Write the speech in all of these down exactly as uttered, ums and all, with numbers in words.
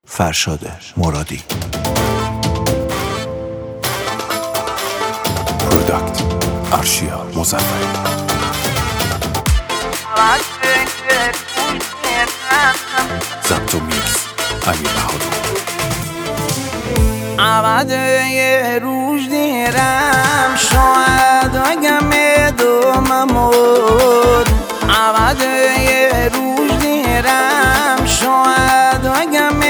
فرشاد مرادی. پروداکت آرشیا مظفری. ضبط و میکس امیر بهادر. عوض یه روز دیرم شاید اگم دوممود عوض یه روز دیرم شاید اگم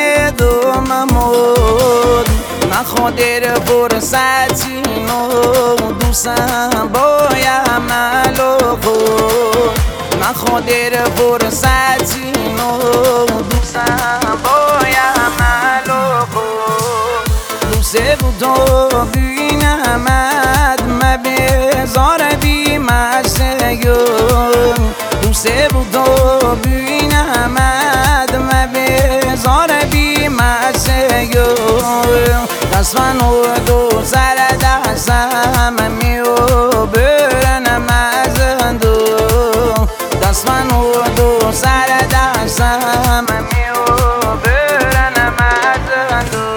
دوممود نخوادر فرصتی نو دوستم بایم ملو خود نخوادر فرصتی نو دوستم بایم ملو خود دوسته بودو بینمد مبزار بیمسگون دوسته بودو بینمد مبزار بیمسگون دستفن و دو سر دستم میو برنم از اندو دستفن و دو سر دستم میو برنم از اندو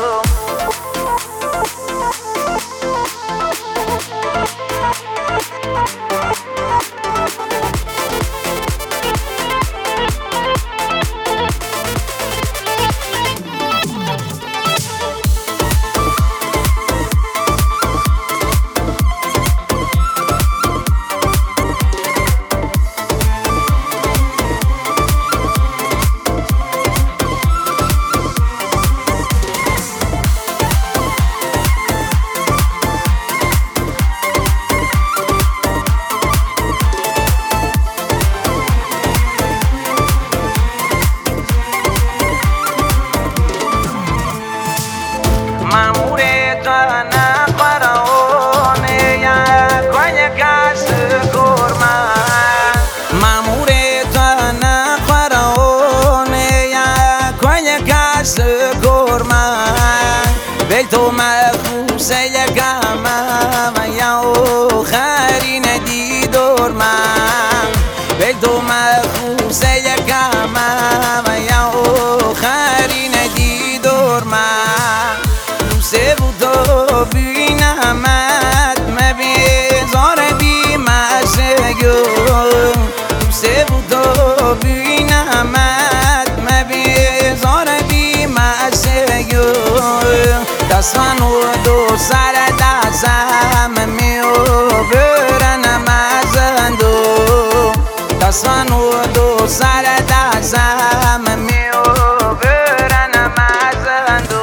تو مخوص یکم یا آخری ندی دور من بل تو مخوص یکم یا آخری ندی دور من دوسته بودو بینمد مبزار بیمسگون دوسته بودو بینمد مبزار بیمسگون دستفن و دو سر دستم میو برنم از اندو دستفن و دو سر دستم میو برنم از اندو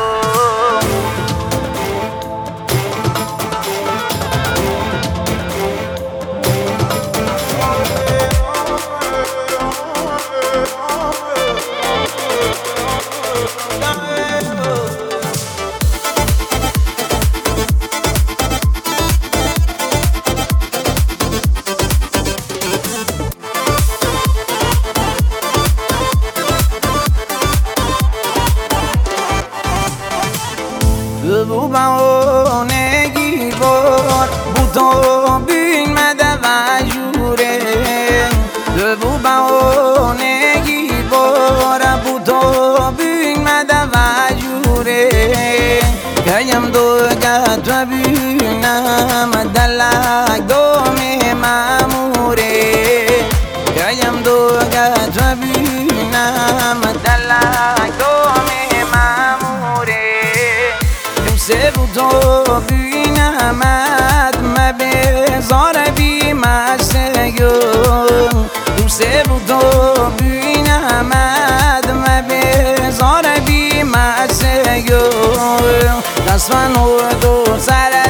بو بانگی بار بودو بین مده وجوره بو بانگی بار بودو بین مده وجوره کیم دو گت و بینم دلک دومی ماموره کیم دو گت و بینم دلک دومی ماموره دوسته بودو بینمد مبزار بیمسگون دوسته بودو بینمد مبزار بیمسگون دستفن و دو سر